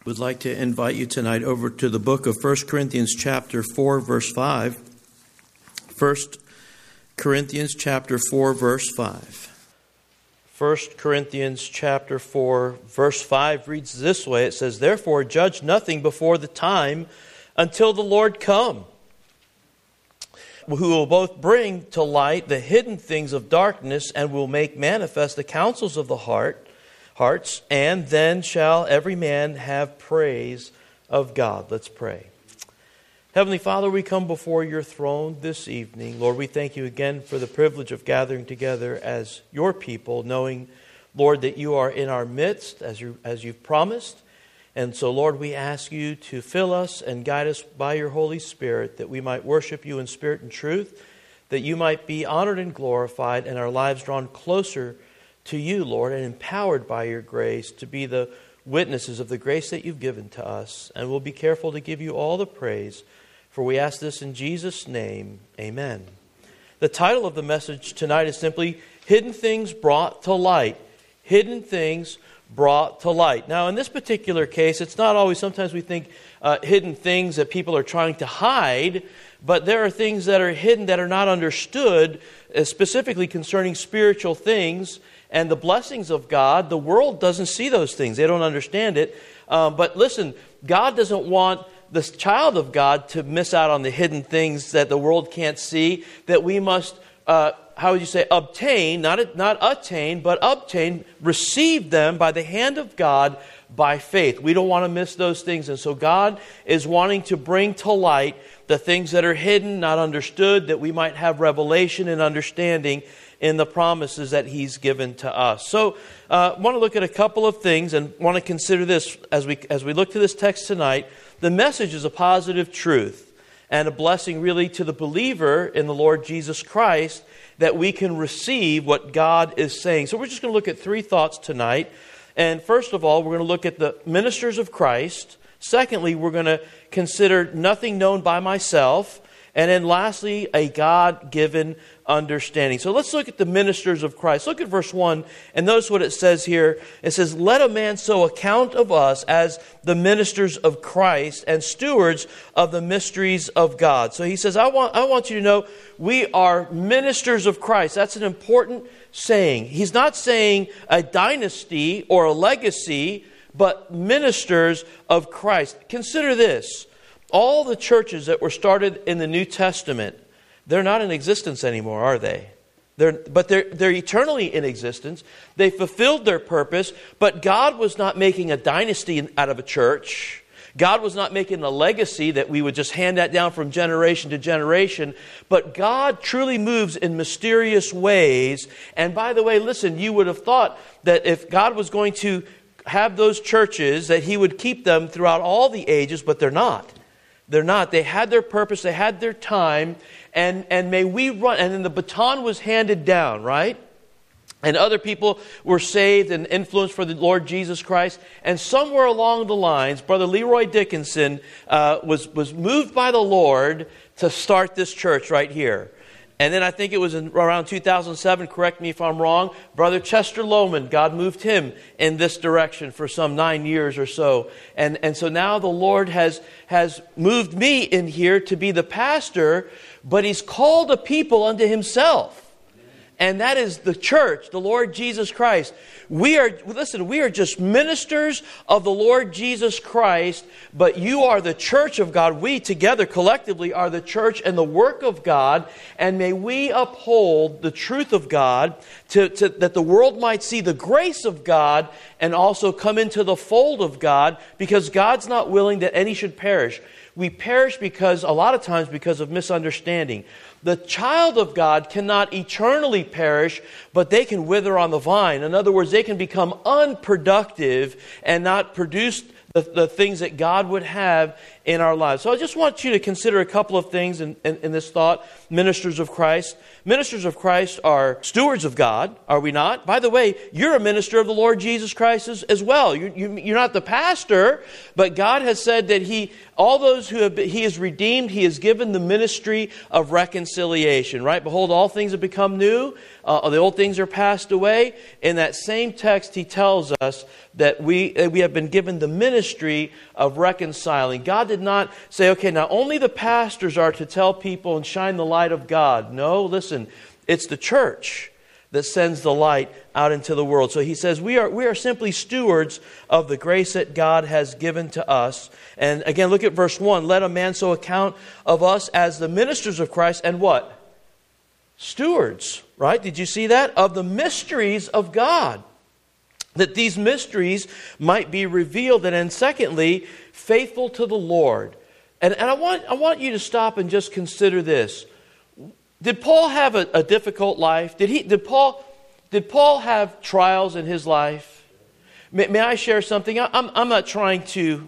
Would like to invite you tonight over to the book of 1 Corinthians chapter 4, verse 5. 1 Corinthians chapter 4, verse 5. 1 Corinthians chapter 4, verse 5 reads this way. It says, "Therefore judge nothing before the time until the Lord come, who will both bring to light the hidden things of darkness and will make manifest the counsels of the hearts, and then shall every man have praise of God." Let's pray. Heavenly Father, we come before your throne this evening. Lord, we thank you again for the privilege of gathering together as your people, knowing, Lord, that you are in our midst as you've promised. And so, Lord, we ask you to fill us and guide us by your Holy Spirit, that we might worship you in spirit and truth, that you might be honored and glorified, and our lives drawn closer to you, Lord, and empowered by your grace to be the witnesses of the grace that you've given to us. And we'll be careful to give you all the praise, for we ask this in Jesus' name. Amen. The title of the message tonight is simply Hidden Things Brought to Light. Hidden Things Brought to Light. Now, in this particular case, it's not always, sometimes we think hidden things that people are trying to hide, but there are things that are hidden that are not understood, specifically concerning spiritual things and the blessings of God. The world doesn't see those things. They don't understand it. But listen, God doesn't want this child of God to miss out on the hidden things that the world can't see, that we must, obtain, not attain, but obtain, receive them by the hand of God by faith. We don't want to miss those things. And so God is wanting to bring to light the things that are hidden, not understood, that we might have revelation and understanding in the promises that He's given to us. So I want to look at a couple of things and want to consider this as we look to this text tonight. The message is a positive truth and a blessing really to the believer in the Lord Jesus Christ, that we can receive what God is saying. So we're just going to look at three thoughts tonight. And first of all, we're going to look at the ministers of Christ. Secondly, we're going to consider nothing known by myself. And then lastly, a God-given understanding. So let's look at the ministers of Christ. Look at verse 1 and notice what it says here. It says, "Let a man so account of us as the ministers of Christ and stewards of the mysteries of God." So he says, I want you to know we are ministers of Christ. That's an important saying. He's not saying a dynasty or a legacy, but ministers of Christ. Consider this. All the churches that were started in the New Testament, they're not in existence anymore, are they? They're eternally in existence. They fulfilled their purpose, but God was not making a dynasty out of a church. God was not making a legacy that we would just hand that down from generation to generation. But God truly moves in mysterious ways. And by the way, listen, you would have thought that if God was going to have those churches, that He would keep them throughout all the ages, but they're not. They're not. They had their purpose. They had their time. And may we run. And then the baton was handed down, right? And other people were saved and influenced for the Lord Jesus Christ. And somewhere along the lines, Brother Leroy Dickinson was moved by the Lord to start this church right here. And then I think it was around 2007, correct me if I'm wrong, Brother Chester Lohman, God moved him in this direction for some 9 years or so. And so now the Lord has moved me in here to be the pastor, but He's called a people unto Himself. And that is the church, the Lord Jesus Christ. We are just ministers of the Lord Jesus Christ, but you are the church of God. We together collectively are the church and the work of God. And may we uphold the truth of God that the world might see the grace of God and also come into the fold of God, because God's not willing that any should perish. We perish a lot of times because of misunderstanding. The child of God cannot eternally perish, but they can wither on the vine. In other words, they can become unproductive and not produce the things that God would have in our lives. So I just want you to consider a couple of things in this thought. Ministers of Christ. Ministers of Christ are stewards of God, are we not? By the way, you're a minister of the Lord Jesus Christ as well. You're not the pastor, but God has said that all those who He has redeemed, He has given the ministry of reconciliation, right? Behold, all things have become new. the old things are passed away. In that same text, he tells us that we have been given the ministry of reconciling. God did not say, okay, now only the pastors are to tell people and shine the light of God. No, listen, it's the church that sends the light out into the world. So he says we are simply stewards of the grace that God has given to us. And again, look at verse 1. Let a man so account of us as the ministers of Christ and what? Stewards, right? Did you see that? Of the mysteries of God. That these mysteries might be revealed. And then secondly, faithful to the Lord. And I want you to stop and just consider this. Did Paul have a difficult life? Did Paul have trials in his life? May I share something? I'm not trying to.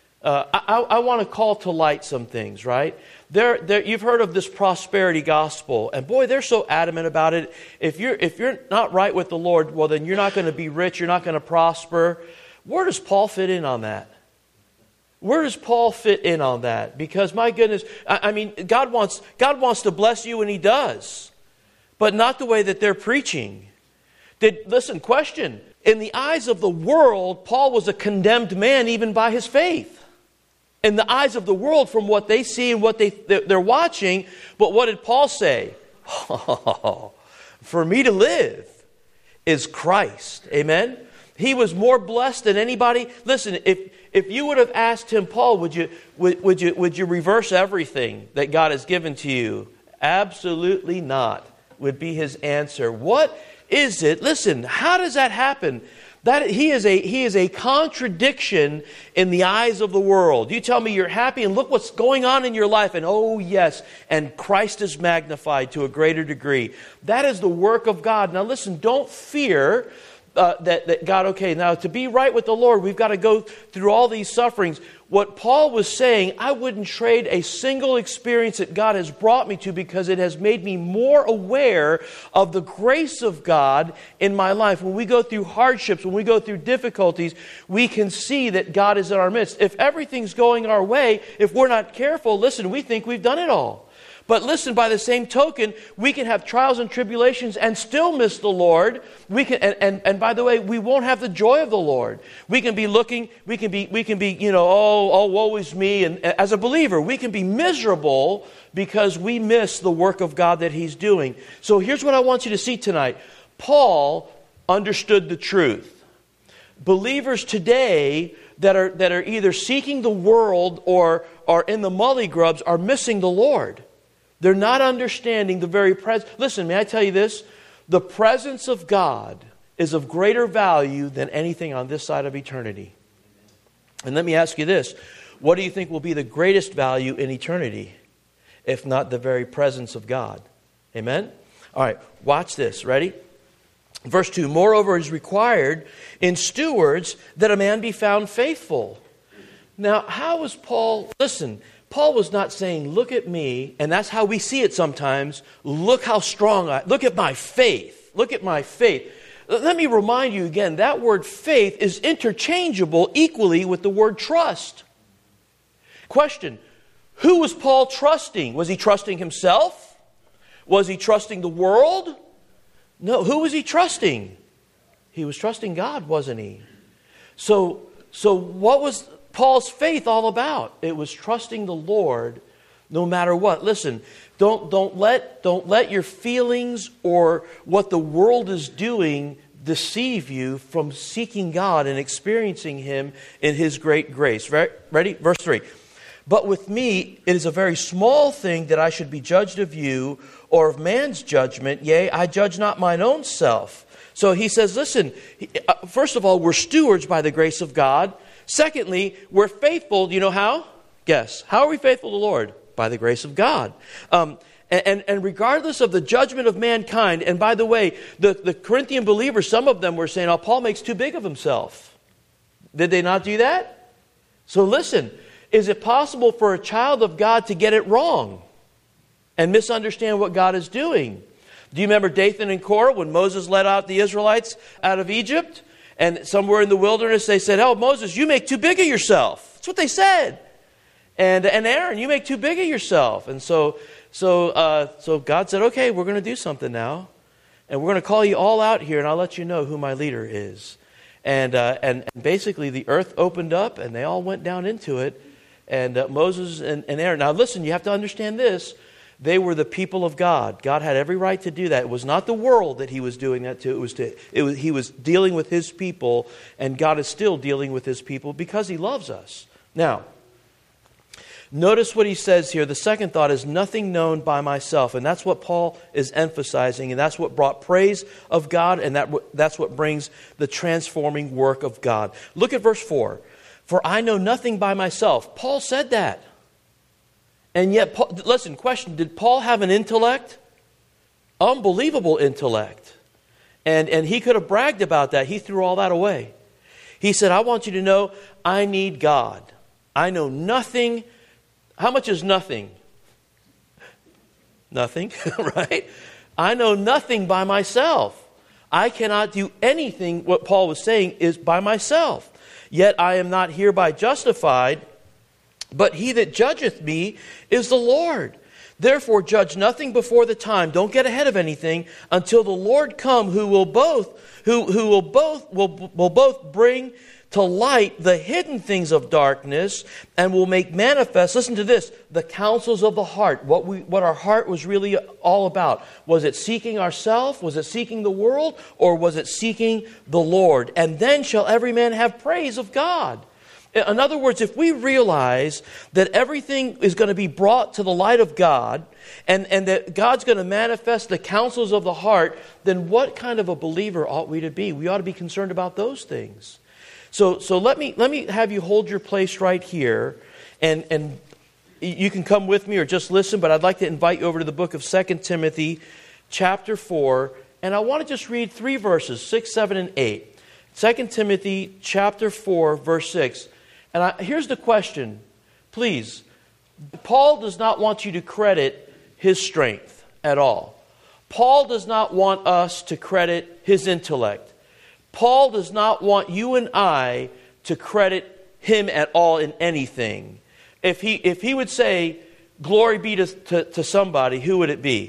I want to call to light some things, right? You've heard of this prosperity gospel, and boy, they're so adamant about it. If you're not right with the Lord, well, then you're not going to be rich. You're not going to prosper. Where does Paul fit in on that? Where does Paul fit in on that? Because my goodness, I mean, God wants to bless you, and He does, but not the way that they're preaching. Listen, question. In the eyes of the world, Paul was a condemned man even by his faith. In the eyes of the world, from what they see and what they're watching, but what did Paul say? Oh, for me to live is Christ. Amen? He was more blessed than anybody. Listen, if you would have asked him, Paul, would you reverse everything that God has given to you? Absolutely not, would be his answer. What is it? Listen, how does that happen? That he is a contradiction in the eyes of the world. You tell me you're happy and look what's going on in your life, and oh yes, and Christ is magnified to a greater degree. That is the work of God. Now listen, don't fear that God, okay, now to be right with the Lord, we've got to go through all these sufferings. What Paul was saying, I wouldn't trade a single experience that God has brought me to, because it has made me more aware of the grace of God in my life. When we go through hardships, when we go through difficulties, we can see that God is in our midst. If everything's going our way, if we're not careful, listen, we think we've done it all. But listen, by the same token, we can have trials and tribulations and still miss the Lord. We can, and by the way, we won't have the joy of the Lord. We can be looking, we can be, oh, woe is me. And as a believer, we can be miserable because we miss the work of God that He's doing. So here's what I want you to see tonight. Paul understood the truth. Believers today that are either seeking the world or are in the mully grubs are missing the Lord. They're not understanding the very presence. Listen, may I tell you this? The presence of God is of greater value than anything on this side of eternity. And let me ask you this. What do you think will be the greatest value in eternity, if not the very presence of God? Amen? All right, watch this. Ready? Verse 2, moreover, it is required in stewards that a man be found faithful. Now, how was Paul... Listen, Paul was not saying, look at me, and that's how we see it sometimes. Look how strong look at my faith. Look at my faith. Let me remind you again, that word faith is interchangeable equally with the word trust. Question, who was Paul trusting? Was he trusting himself? Was he trusting the world? No, who was he trusting? He was trusting God, wasn't he? So what was Paul's faith all about? It was trusting the Lord no matter what. Listen, don't let your feelings or what the world is doing deceive you from seeking God and experiencing Him in His great grace. Ready? Verse 3. But with me it is a very small thing that I should be judged of you or of man's judgment. Yea, I judge not mine own self. So he says, listen, first of all, we're stewards by the grace of God. Secondly, we're faithful. Do you know how? Guess. How are we faithful to the Lord? By the grace of God. And regardless of the judgment of mankind, and by the way, the Corinthian believers, some of them were saying, oh, Paul makes too big of himself. Did they not do that? So listen, is it possible for a child of God to get it wrong and misunderstand what God is doing? Do you remember Dathan and Korah when Moses led out the Israelites out of Egypt? And somewhere in the wilderness they said, oh, Moses, you make too big of yourself. That's what they said. And Aaron, you make too big of yourself. And so God said, okay, we're going to do something now. And we're going to call you all out here, and I'll let you know who my leader is. And basically the earth opened up, and they all went down into it. And Moses and Aaron. Now listen, you have to understand this. They were the people of God. God had every right to do that. It was not the world that he was doing that to. He was dealing with his people, and God is still dealing with his people because he loves us. Now, notice what he says here. The second thought is nothing known by myself. And that's what Paul is emphasizing. And that's what brought praise of God. And that's what brings the transforming work of God. Look at verse 4. For I know nothing by myself. Paul said that. And yet, listen, question, did Paul have an intellect? Unbelievable intellect. And he could have bragged about that. He threw all that away. He said, I want you to know I need God. I know nothing. How much is nothing? Nothing, right? I know nothing by myself. I cannot do anything, what Paul was saying, is by myself. Yet I am not hereby justified, but he that judgeth me is the Lord. Therefore judge nothing before the time. Don't get ahead of anything until the Lord come, who will both bring to light the hidden things of darkness and will make manifest, listen to this, the counsels of the heart. What our heart was really all about. Was it seeking ourselves? Was it seeking the world? Or was it seeking the Lord? And then shall every man have praise of God. In other words, if we realize that everything is going to be brought to the light of God and that God's going to manifest the counsels of the heart, then what kind of a believer ought we to be? We ought to be concerned about those things. So let me have you hold your place right here, and you can come with me or just listen, but I'd like to invite you over to the book of 2 Timothy chapter 4, and I want to just read 3 verses, 6, 7, and 8. 2 Timothy chapter 4, verse 6. And here's the question. Please, Paul does not want you to credit his strength at all. Paul does not want us to credit his intellect. Paul does not want you and I to credit him at all in anything. If he would say, glory be to somebody, who would it be?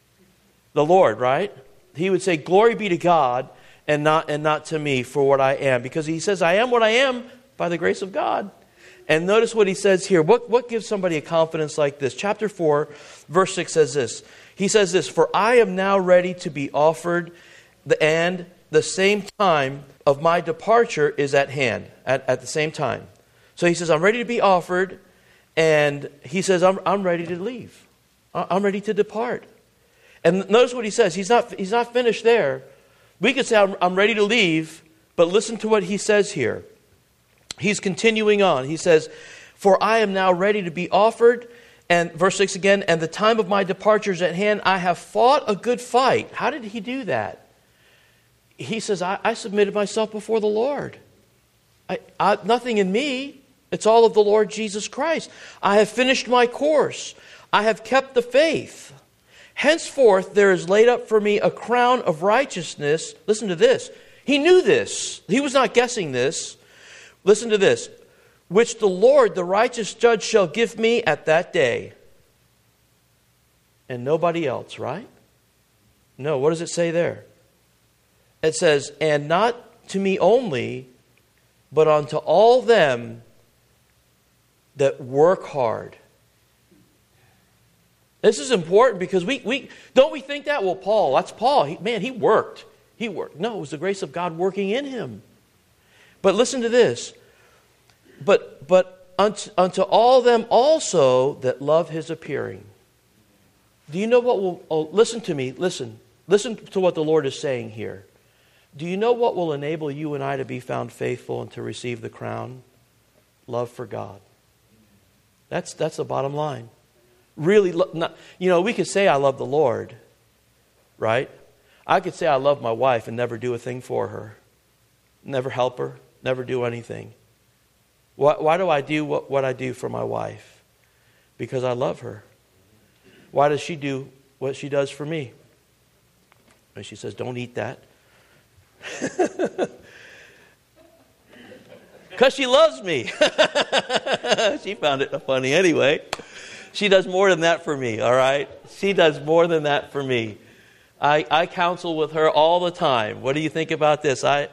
The Lord, right? He would say, glory be to God and not to me for what I am. Because he says, I am what I am by the grace of God. And notice what he says here. What gives somebody a confidence like this? Chapter 4, verse 6 says this. He says this, for I am now ready to be offered, and the same time of my departure is at hand, at the same time. So he says, I'm ready to be offered, and he says, I'm ready to leave. I'm ready to depart. And notice what he says. He's not finished there. We could say, I'm ready to leave, but listen to what he says here. He's continuing on. He says, for I am now ready to be offered, and verse 6 again, and the time of my departure is at hand. I have fought a good fight. How did he do that? He says, I submitted myself before the Lord. Nothing in me. It's all of the Lord Jesus Christ. I have finished my course. I have kept the faith. Henceforth there is laid up for me a crown of righteousness. Listen to this. He knew this. He was not guessing this. Listen to this. Which the Lord, the righteous judge, shall give me at that day. And nobody else, right? No, what does it say there? It says, and not to me only, but unto all them that work hard. This is important because we don't we think that? Well, Paul, that's Paul. He worked. He worked. No, it was the grace of God working in him. But listen to this. But unto all them also that love his appearing. Do you know what will... listen to me. Listen to what the Lord is saying here. Do you know what will enable you and I to be found faithful and to receive the crown? Love for God. That's the bottom line. Really, we could say I love the Lord, right? I could say I love my wife and never do a thing for her. Never help her, never do anything. Why do I do what I do for my wife? Because I love her. Why does she do what she does for me? And she says, don't eat that. Because she loves me. She found it funny anyway. She does more than that for me, all right? She does more than that for me. I counsel with her all the time. What do you think about this? I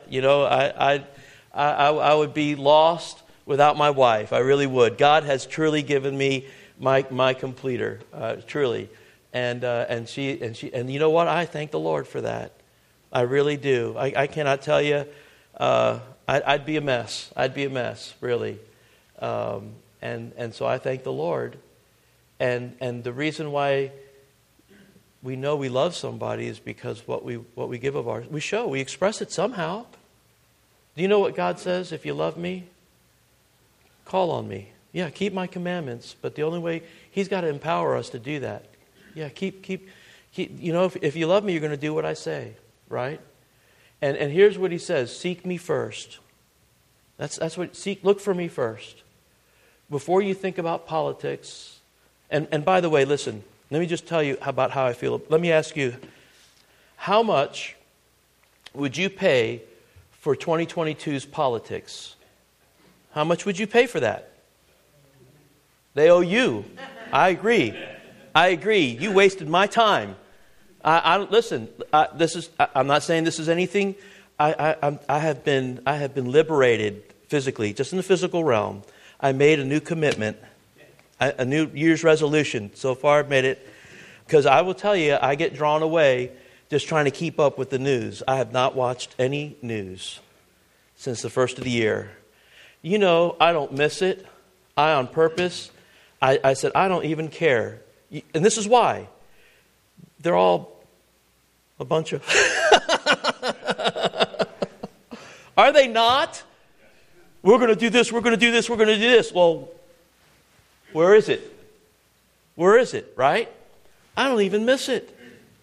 would be lost without my wife. I really would. God has truly given me my completer, truly. And you know what? I thank the Lord for that. I really do. I cannot tell you. I'd be a mess. I'd be a mess, really. And so I thank the Lord. And the reason why we know we love somebody is because what we give of ours, we express it somehow. Do you know what God says? If you love me, call on me. Yeah, keep my commandments. But the only way, He's got to empower us to do that. Yeah, keep. You know, if you love me, you're going to do what I say, right? And here's what He says: seek me first. That's what look for me first before you think about politics. And by the way, listen. Let me just tell you about how I feel. Let me ask you, how much would you pay for 2022's politics? How much would you pay for that? They owe you. I agree. You wasted my time. Listen. I'm not saying this is anything. I have been liberated physically, just in the physical realm. I made a new commitment. A New Year's resolution. So far I've made it. Because I will tell you, I get drawn away just trying to keep up with the news. I have not watched any news since the first of the year. You know, I don't miss it. I, on purpose, I said, I don't even care. And this is why. They're all a bunch of... Are they not? We're going to do this, we're going to do this, we're going to do this. Well... where is it? Where is it, right? I don't even miss it.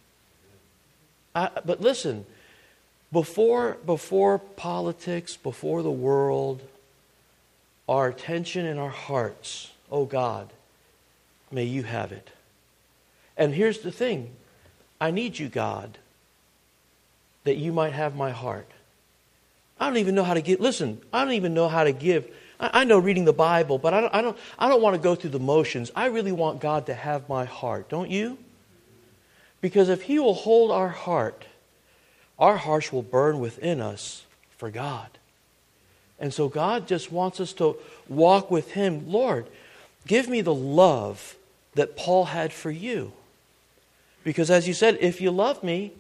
But listen, before politics, before the world, our attention and our hearts, oh God, may you have it. And here's the thing. I need you, God, that you might have my heart. I don't even know how to give. Listen, I don't even know how to give. I know reading the Bible, but I don't want to go through the motions. I really want God to have my heart, don't you? Because if He will hold our hearts will burn within us for God. And so God just wants us to walk with Him. Lord, give me the love that Paul had for you. Because as you said, if you love me,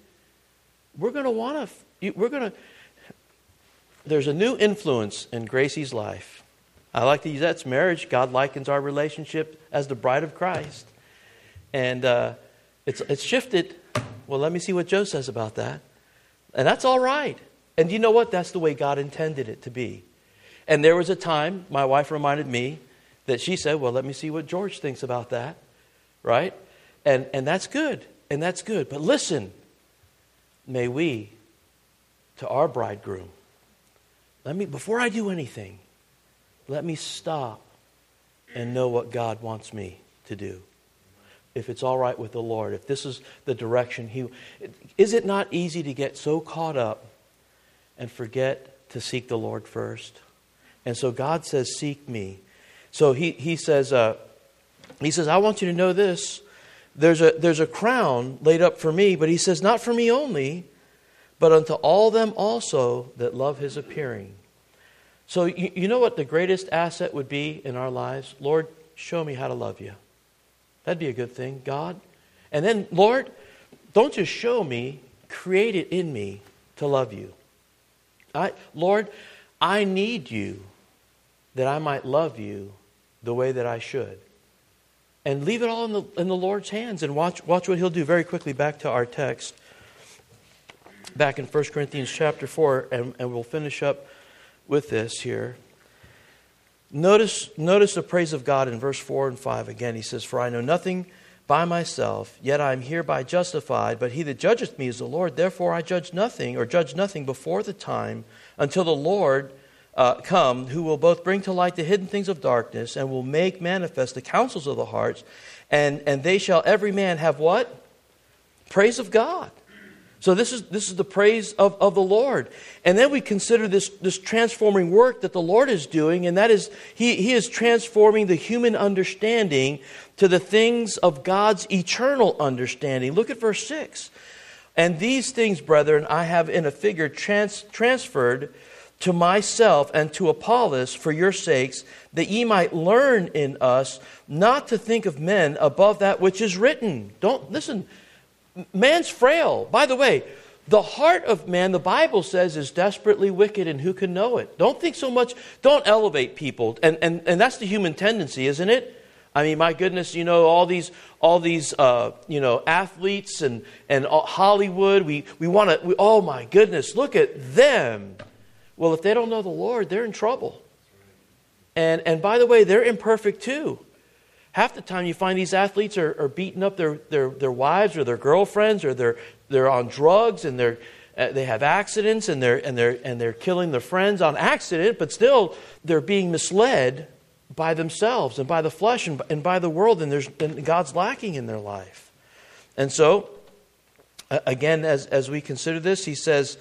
there's a new influence in Gracie's life. I like to use that. It's marriage. God likens our relationship as the bride of Christ. And it's shifted. Well, let me see what Joe says about that. And that's all right. And you know what? That's the way God intended it to be. And there was a time, my wife reminded me, that she said, well, let me see what George thinks about that. Right? And that's good. And that's good. But listen, may we, to our bridegroom, before I do anything, let me stop and know what God wants me to do. If it's all right with the Lord, if this is the direction is it not easy to get so caught up and forget to seek the Lord first? And so God says, seek me. So he says, I want you to know this. There's a crown laid up for me, but He says, not for me only, but unto all them also that love His appearing. So you know what the greatest asset would be in our lives? Lord, show me how to love you. That'd be a good thing, God. And then, Lord, don't just show me, create it in me to love you. Lord, I need you that I might love you the way that I should. And leave it all in the Lord's hands and watch what He'll do. Very quickly, back to our text. Back in 1 Corinthians chapter 4, and we'll finish up with this here. Notice the praise of God in verse 4 and 5 again. He says, for I know nothing by myself, yet I am hereby justified, but He that judgeth me is the Lord. Therefore I judge nothing before the time until the Lord come, who will both bring to light the hidden things of darkness and will make manifest the counsels of the hearts. And they shall every man have what? Praise of God. So this is the praise of the Lord. And then we consider this transforming work that the Lord is doing, and that is He is transforming the human understanding to the things of God's eternal understanding. Look at verse 6. And these things, brethren, I have in a figure transferred to myself and to Apollos for your sakes, that ye might learn in us not to think of men above that which is written. Don't listen. Man's frail. By the way, the heart of man, the Bible says, is desperately wicked, and who can know it? Don't think so much. Don't elevate people. And that's the human tendency, isn't it? I mean, my goodness, all these athletes and Hollywood, we want to, oh my goodness, look at them. Well, if they don't know the Lord, they're in trouble. And by the way, they're imperfect too. Half the time you find these athletes are beating up their wives or their girlfriends, or they're on drugs, and they have accidents, and they're killing their friends on accident, but still they're being misled by themselves and by the flesh and by the world, and God's lacking in their life. And so, again, as we consider this, he says,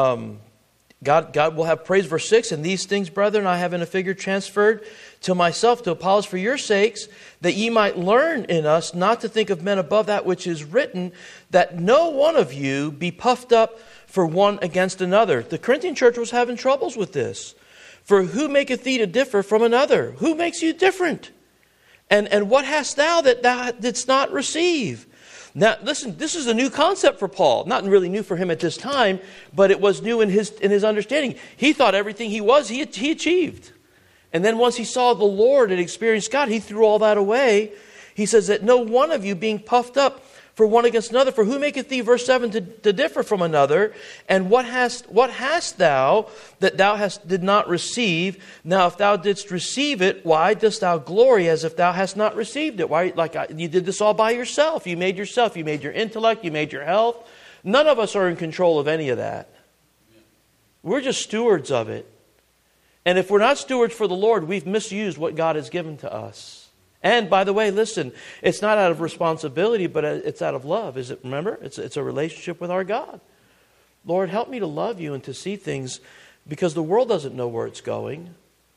God will have praise. Verse 6, and these things, brethren, I have in a figure transferred to myself, to Apollos, for your sakes, that ye might learn in us not to think of men above that which is written, that no one of you be puffed up for one against another. The Corinthian church was having troubles with this. For who maketh thee to differ from another? Who makes you different? And what hast thou that thou didst not receive? Now, listen, this is a new concept for Paul. Not really new for him at this time, but it was new in his understanding. He thought everything he achieved. And then once he saw the Lord and experienced God, he threw all that away. He says that no one of you being puffed up for one against another. For who maketh thee, verse 7, to differ from another? And what hast thou that thou did not receive? Now if thou didst receive it, why dost thou glory as if thou hast not received it? Why, you did this all by yourself. You made your intellect, you made your health. None of us are in control of any of that. We're just stewards of it. And if we're not stewards for the Lord, we've misused what God has given to us. And by the way, listen, it's not out of responsibility, but it's out of love. Remember? It's a relationship with our God. Lord, help me to love you and to see things, because the world doesn't know where it's going.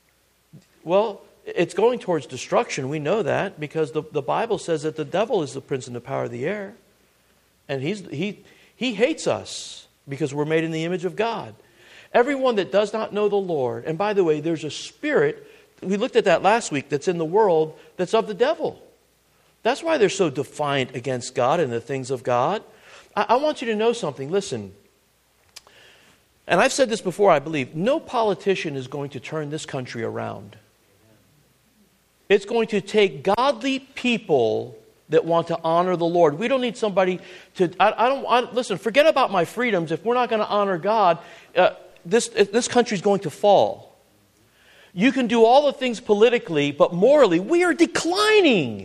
Well, it's going towards destruction. We know that because the Bible says that the devil is the prince and the power of the air. And he hates us because we're made in the image of God. Everyone that does not know the Lord, and by the way, there's a spirit, we looked at that last week, that's in the world that's of the devil. That's why they're so defiant against God and the things of God. I want you to know something. Listen, and I've said this before, I believe, no politician is going to turn this country around. It's going to take godly people that want to honor the Lord. We don't need somebody to, listen, forget about my freedoms. If we're not going to honor God, this country's going to fall. You can do all the things politically, but morally, we are declining.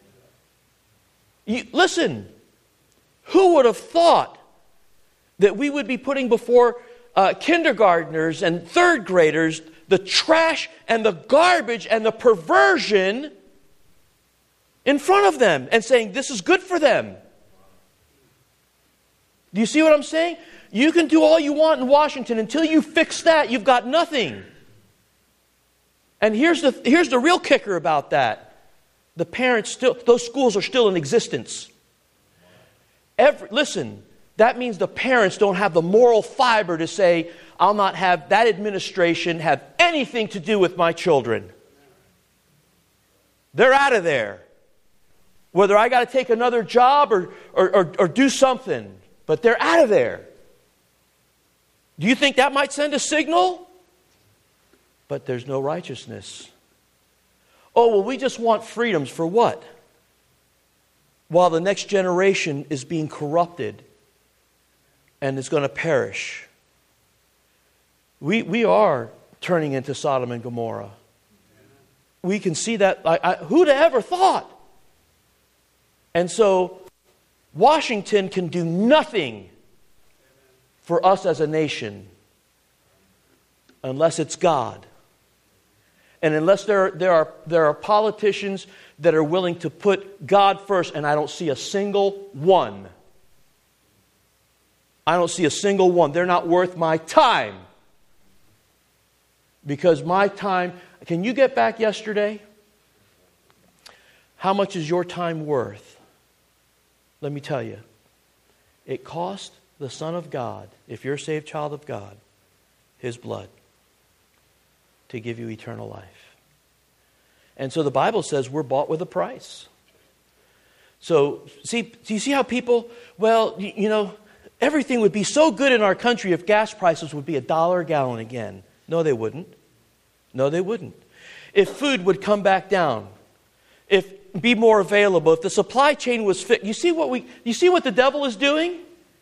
Listen, who would have thought that we would be putting before kindergartners and third graders the trash and the garbage and the perversion in front of them and saying this is good for them? Do you see what I'm saying? You can do all you want in Washington. Until you fix that, you've got nothing. And here's the real kicker about that. The parents those schools are still in existence. Listen, that means the parents don't have the moral fiber to say, I'll not have that administration have anything to do with my children. They're out of there. Whether I got to take another job or do something, but they're out of there. Do you think that might send a signal? But there's no righteousness. Oh, well, we just want freedoms for what? While the next generation is being corrupted and is going to perish. We are turning into Sodom and Gomorrah. We can see that. Who'd have ever thought? And so Washington can do nothing for us as a nation unless it's God. And unless there are politicians that are willing to put God first, and I don't see a single one. I don't see a single one. They're not worth my time. Because my time, can you get back yesterday? How much is your time worth? Let me tell you. It cost the Son of God, if you're a saved child of God, His blood to give you eternal life. And so the Bible says we're bought with a price. So, do you see how people, everything would be so good in our country if gas prices would be $1 a gallon again. No, they wouldn't. No, they wouldn't. If food would come back down, if be more available, if the supply chain was fit. You see what the devil is doing?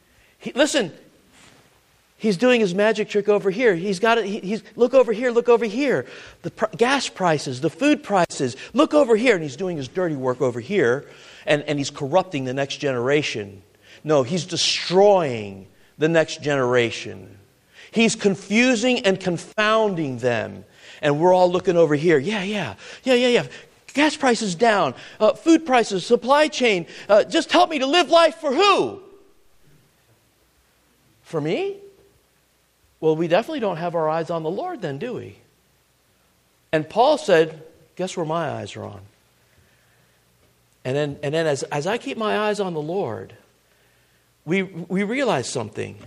He's doing his magic trick over here. He's got it. Look over here. Look over here. The gas prices, the food prices. Look over here, and he's doing his dirty work over here, and he's corrupting the next generation. No, he's destroying the next generation. He's confusing and confounding them, and we're all looking over here. Yeah. Gas prices down, food prices, supply chain. Just help me to live life for who? For me? Well, we definitely don't have our eyes on the Lord then, do we? And Paul said, guess where my eyes are on? And then as I keep my eyes on the Lord, we realize something.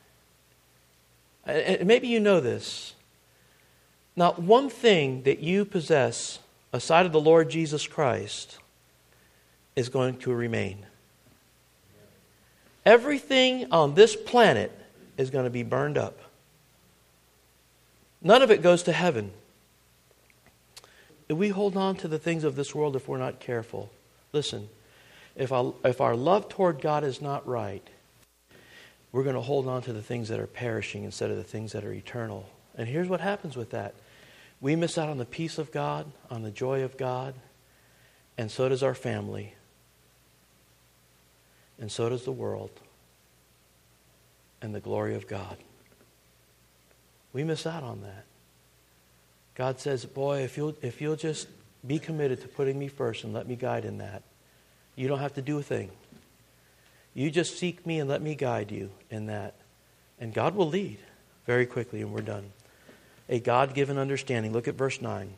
And maybe you know this. Not one thing that you possess aside of the Lord Jesus Christ is going to remain. Everything on this planet is going to be burned up. None of it goes to heaven. If we hold on to the things of this world, if we're not careful, listen, if our love toward God is not right, we're going to hold on to the things that are perishing instead of the things that are eternal. And here's what happens with that. We miss out on the peace of God, on the joy of God, and so does our family. And so does the world and the glory of God. We miss out on that. God says, boy, if you'll just be committed to putting me first and let me guide in that, you don't have to do a thing. You just seek me and let me guide you in that. And God will lead very quickly, and we're done. A God-given understanding. Look at verse 9.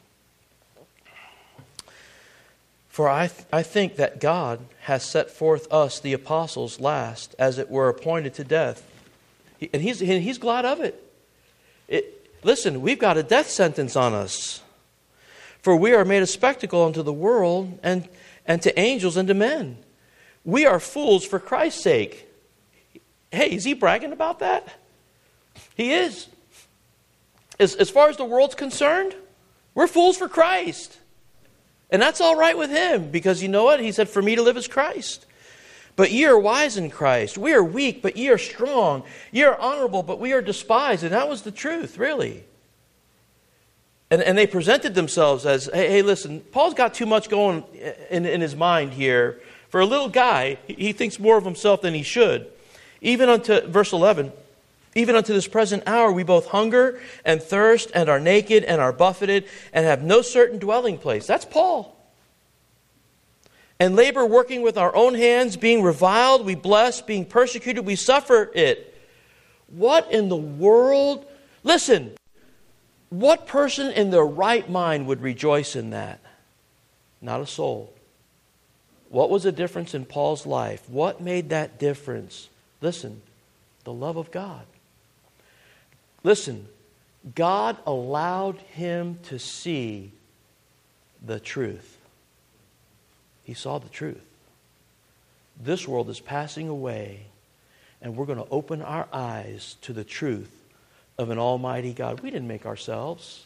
For I think that God has set forth us, the apostles, last, as it were, appointed to death. And he's glad of it. Listen, we've got a death sentence on us. For we are made a spectacle unto the world and to angels and to men. We are fools for Christ's sake. Hey, is he bragging about that? He is. As far as the world's concerned, we're fools for Christ. And that's all right with him, because you know what? He said, for me to live is Christ. But ye are wise in Christ. We are weak, but ye are strong. Ye are honorable, but we are despised. And that was the truth, really. And they presented themselves as, hey, listen, Paul's got too much going in his mind here. For a little guy, he thinks more of himself than he should. Even unto, verse 11, even unto this present hour we both hunger and thirst and are naked and are buffeted and have no certain dwelling place. That's Paul. And labor working with our own hands, being reviled, we bless, being persecuted, we suffer it. What in the world? Listen, what person in their right mind would rejoice in that? Not a soul. What was the difference in Paul's life? What made that difference? Listen, the love of God. Listen, God allowed him to see the truth. He saw the truth. This world is passing away, and we're going to open our eyes to the truth of an almighty God. We didn't make ourselves.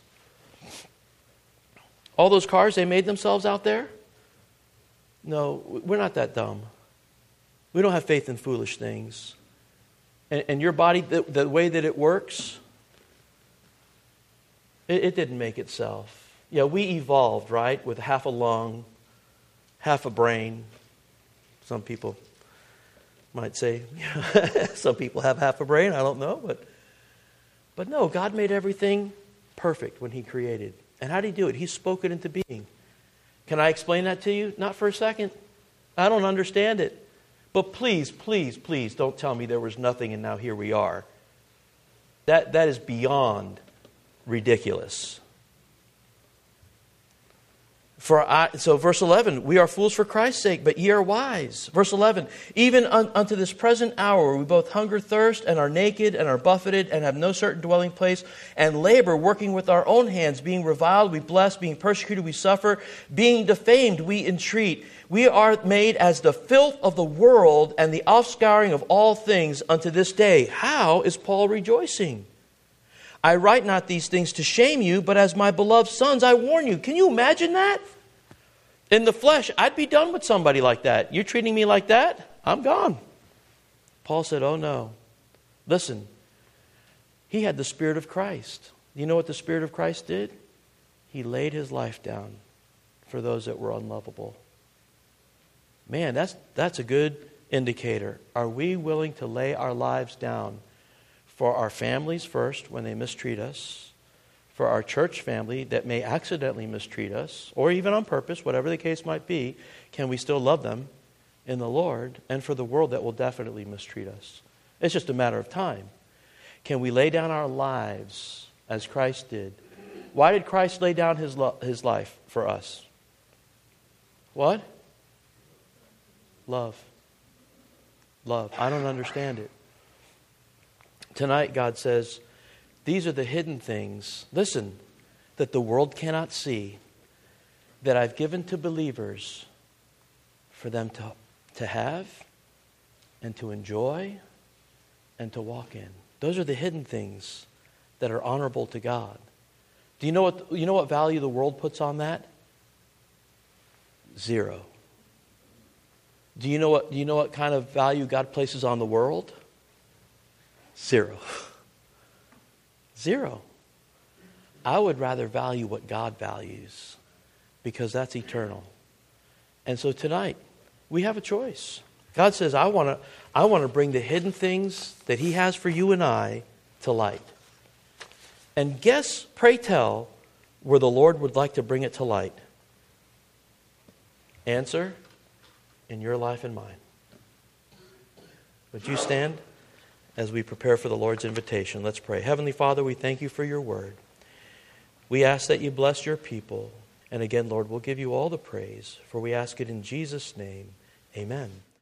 All those cars, they made themselves out there? No, we're not that dumb. We don't have faith in foolish things. And your body, the way that it works, it didn't make itself. Yeah, we evolved, right, with half a lung, half a brain. Some people might say, some people have half a brain, I don't know. But no, God made everything perfect when he created. And how did he do it? He spoke it into being. Can I explain that to you? Not for a second. I don't understand it. But please, please, please don't tell me there was nothing and now here we are. That is beyond ridiculous. So verse 11, we are fools for Christ's sake, but ye are wise. Verse 11, even unto this present hour we both hunger, thirst, and are naked, and are buffeted, and have no certain dwelling place, and labor, working with our own hands, being reviled, we bless, being persecuted, we suffer, being defamed, we entreat. We are made as the filth of the world, and the offscouring of all things unto this day. How is Paul rejoicing? I write not these things to shame you, but as my beloved sons, I warn you. Can you imagine that? In the flesh, I'd be done with somebody like that. You're treating me like that? I'm gone. Paul said, oh no. Listen, he had the Spirit of Christ. You know what the Spirit of Christ did? He laid his life down for those that were unlovable. Man, that's a good indicator. Are we willing to lay our lives down for our families first when they mistreat us, for our church family that may accidentally mistreat us, or even on purpose, whatever the case might be, can we still love them in the Lord, and for the world that will definitely mistreat us? It's just a matter of time. Can we lay down our lives as Christ did? Why did Christ lay down his life for us? What? Love. Love. I don't understand it. Tonight, God says, these are the hidden things, listen, that the world cannot see, that I've given to believers for them to have and to enjoy and to walk in. Those are the hidden things that are honorable to God. Do you know what value the world puts on that? 0. Do you know what kind of value God places on the world? 0. 0. I would rather value what God values because that's eternal. And so tonight, we have a choice. God says, I want to bring the hidden things that He has for you and I to light. And guess, pray tell, where the Lord would like to bring it to light. Answer, in your life and mine. Would you stand as we prepare for the Lord's invitation? Let's pray. Heavenly Father, we thank you for your word. We ask that you bless your people. And again, Lord, we'll give you all the praise, for we ask it in Jesus' name. Amen.